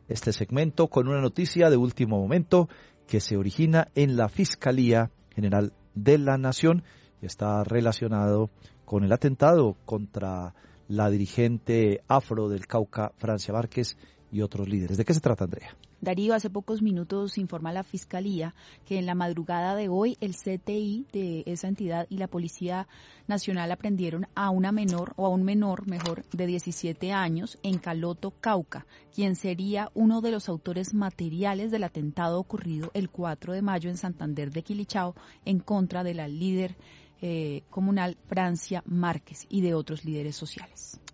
este segmento con una noticia de último momento que se origina en la Fiscalía General de la Nación y está relacionado con el atentado contra la dirigente afro del Cauca, Francia Márquez, y otros líderes. ¿De qué se trata, Andrea? Darío, hace pocos minutos informa la Fiscalía que en la madrugada de hoy el CTI de esa entidad y la Policía Nacional aprendieron a una menor, o a un menor, mejor, de 17 años en Caloto, Cauca, quien sería uno de los autores materiales del atentado ocurrido el 4 de mayo en Santander de Quilichao en contra de la líder comunal Francia Márquez y de otros líderes sociales.